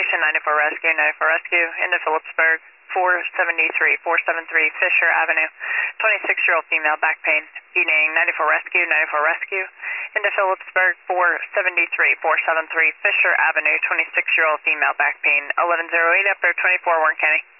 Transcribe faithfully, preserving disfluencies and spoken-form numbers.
Station, ninety-four Rescue, ninety-four Rescue, into Phillipsburg, four seventy-three, four seventy-three Fisher Avenue, twenty-six-year-old female, back pain. Evening, ninety-four Rescue, ninety-four Rescue, into Phillipsburg, four seventy-three, four seventy-three Fisher Avenue, twenty-six-year-old female, back pain. eleven oh eight up there, twenty-four Warren County.